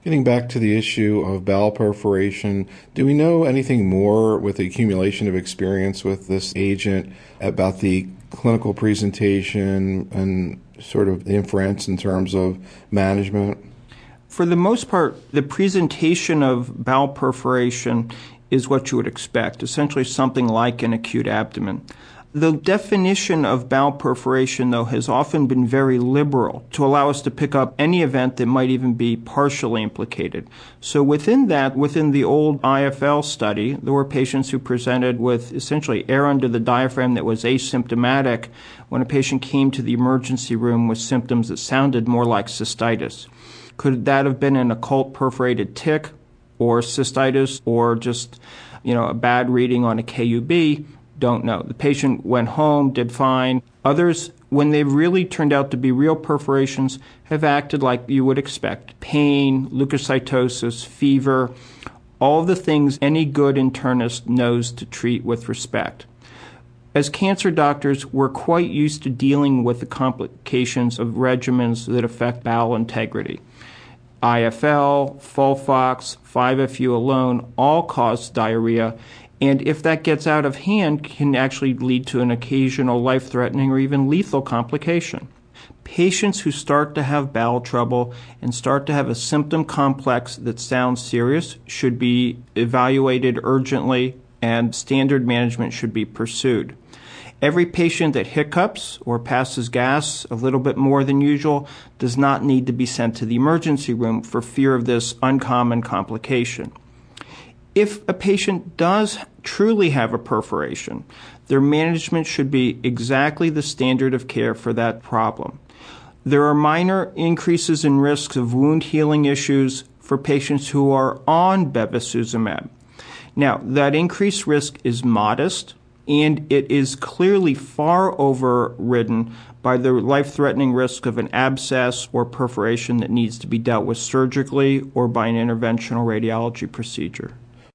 Getting back to the issue of bowel perforation, do we know anything more with the accumulation of experience with this agent about the clinical presentation and sort of the inference in terms of management? For the most part, the presentation of bowel perforation is what you would expect, essentially something like an acute abdomen. The definition of bowel perforation, though, has often been very liberal to allow us to pick up any event that might even be partially implicated. So within the old IFL study, there were patients who presented with essentially air under the diaphragm that was asymptomatic when a patient came to the emergency room with symptoms that sounded more like cystitis. Could that have been an occult perforated tick or cystitis or just, a bad reading on a KUB? Don't know. The patient went home, did fine. Others, when they've really turned out to be real perforations, have acted like you would expect. Pain, leukocytosis, fever, all the things any good internist knows to treat with respect. As cancer doctors, we're quite used to dealing with the complications of regimens that affect bowel integrity. IFL, Folfox, 5-FU alone all cause diarrhea, and if that gets out of hand, can actually lead to an occasional life-threatening or even lethal complication. Patients who start to have bowel trouble and start to have a symptom complex that sounds serious should be evaluated urgently, and standard management should be pursued. Every patient that hiccups or passes gas a little bit more than usual does not need to be sent to the emergency room for fear of this uncommon complication. If a patient does truly have a perforation, their management should be exactly the standard of care for that problem. There are minor increases in risks of wound healing issues for patients who are on bevacizumab. Now, that increased risk is modest, and it is clearly far overridden by the life-threatening risk of an abscess or perforation that needs to be dealt with surgically or by an interventional radiology procedure.